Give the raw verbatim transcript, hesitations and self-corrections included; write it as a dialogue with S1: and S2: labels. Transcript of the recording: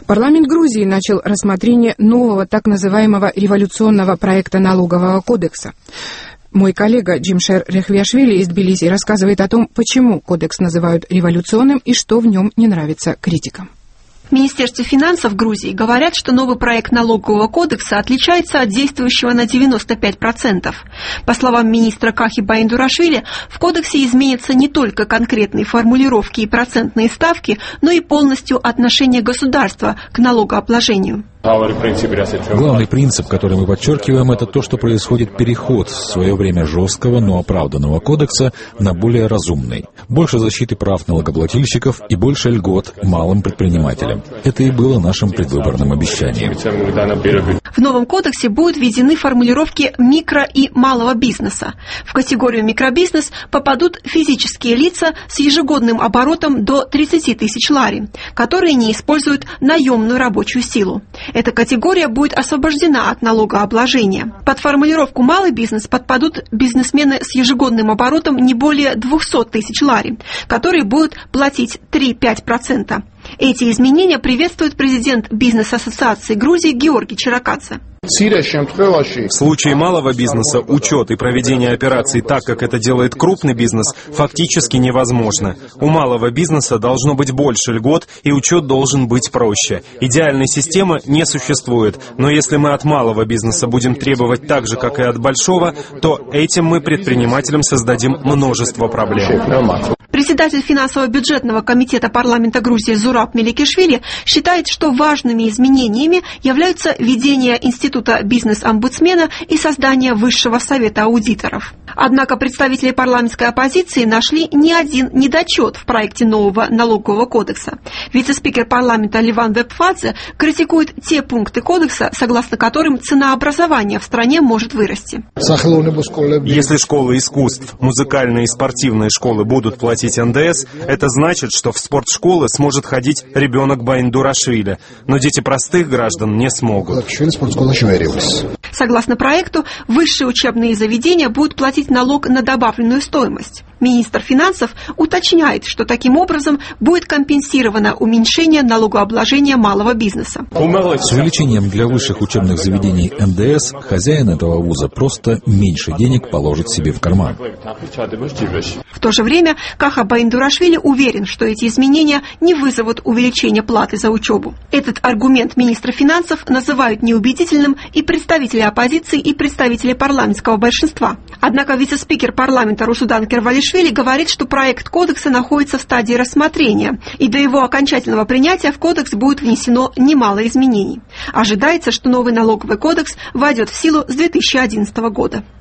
S1: Парламент Грузии начал рассмотрение нового так называемого революционного проекта налогового кодекса. Мой коллега Джимшер Рехвиашвили из Тбилиси рассказывает о том, почему кодекс называют революционным и что в нем не нравится критикам.
S2: В Министерстве финансов Грузии говорят, что новый проект налогового кодекса отличается от действующего на девяносто пять процентов. По словам министра Кахи Баиндурашвили, в кодексе изменятся не только конкретные формулировки и процентные ставки, но и полностью отношение государства к налогообложению.
S3: Главный принцип, который мы подчеркиваем, это то, что происходит переход с в свое время жесткого, но оправданного кодекса на более разумный. Больше защиты прав налогоплательщиков и больше льгот малым предпринимателям. Это и было нашим предвыборным обещанием.
S2: В новом кодексе будут введены формулировки микро- и малого бизнеса. В категорию микробизнес попадут физические лица с ежегодным оборотом до тридцати тысяч лари, которые не используют наемную рабочую силу. Эта категория будет освобождена от налогообложения. Под формулировку «малый бизнес» подпадут бизнесмены с ежегодным оборотом не более двухсот тысяч лари, которые будут платить три-пять процентов. Эти изменения приветствует президент бизнес-ассоциации Грузии Георгий Чиракадзе.
S4: В случае малого бизнеса учет и проведение операций так, как это делает крупный бизнес, фактически невозможно. У малого бизнеса должно быть больше льгот, и учет должен быть проще. Идеальной системы не существует, но если мы от малого бизнеса будем требовать так же, как и от большого, то этим мы предпринимателям создадим множество проблем.
S2: Председатель финансово-бюджетного комитета парламента Грузии Зураб Меликишвили считает, что важными изменениями являются введение института бизнес-омбудсмена и создание Высшего совета аудиторов. Однако представители парламентской оппозиции нашли не один недочет в проекте нового налогового кодекса. Вице-спикер парламента Ливан Вепфадзе критикует те пункты кодекса, согласно которым ценообразование в стране может вырасти.
S4: Если школы искусств, музыкальные и спортивные школы будут платить эн дэ эс, это значит, что в спортшколы сможет ходить ребенок Баиндурашвили, но дети простых граждан не смогут.
S2: Согласно проекту, высшие учебные заведения будут платить налог на добавленную стоимость. Министр финансов уточняет, что таким образом будет компенсировано уменьшение налогообложения малого бизнеса.
S3: С увеличением для высших учебных заведений эн дэ эс хозяин этого вуза просто меньше денег положит себе в карман.
S2: В то же время Каха Баиндурашвили уверен, что эти изменения не вызовут увеличения платы за учебу. Этот аргумент министра финансов называют неубедительным и представители оппозиции, и представители парламентского большинства. Однако вице-спикер парламента Русудан Кервалишвили говорит, что проект кодекса находится в стадии рассмотрения, и до его окончательного принятия в кодекс будет внесено немало изменений. Ожидается, что новый налоговый кодекс войдет в силу с две тысячи одиннадцатого года.